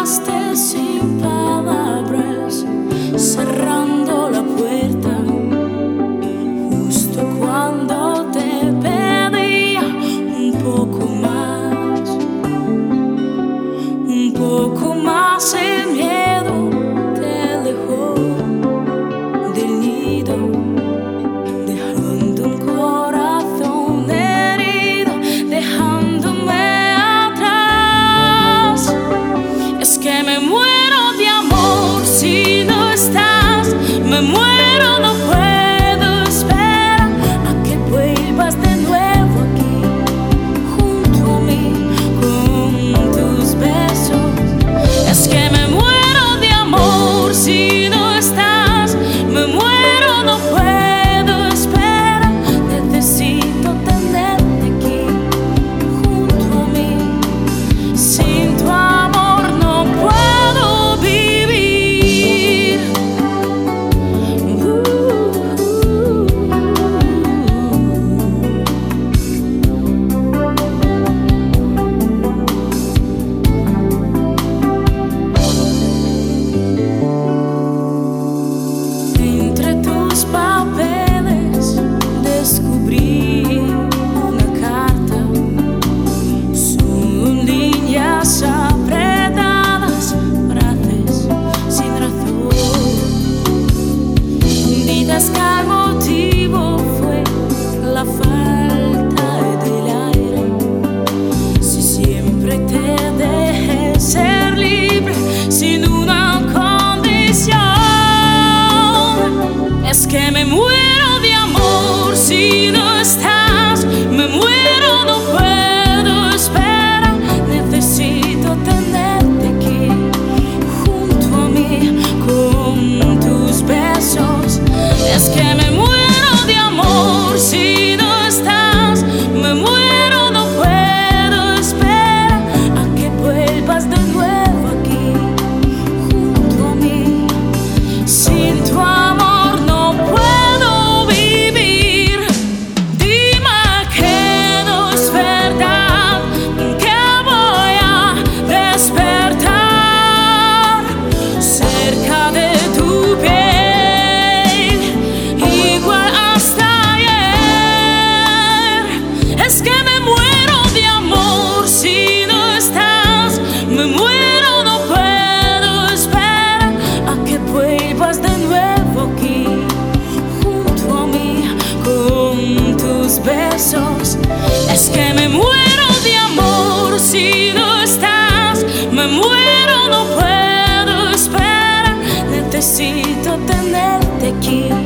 dejaste sin palabras, cerrando la puerta justo cuando te pedía un poco más, un poco más. El miedo te alejó del nido, dejando un corazón herido, dejándome atrás. Es que me muero de amor si no estás, me muero, no puedo esperar a que vuelvas de nuevo aquí, junto a mí, con tus besos. Es que me muero de amor si no estás, me muero, no puedo esperar. Necesito tenerte aquí, junto a mí. Sin tu amor no puedo vivir. Entre tus papeles descubrí una carta. Son líneas apretadas, frases sin razón, hundidas que el motivo fue la falta del aire. Si siempre te dejé ser libre sin una condición. Es que me muero de amor si no estás, me muero, no puedo esperar. Necesito tenerte aquí, junto a mí, con tus besos. Es que me muero de amor si no estás, me muero, no puedo esperar a que vuelvas de nuevo aquí, junto a mí. Sin tu amor no puedo vivir. Dime que no es verdad, que voy a despertar cerca de tu piel, igual hasta ayer. Es que me muero de amor si no estás, me muero, no puedo esperar a que vuelvas de nuevo aquí, junto a mí, con tus besos. Es que me muero de amor si no estás, me muero, no puedo esperar. Necesito tenerte aquí,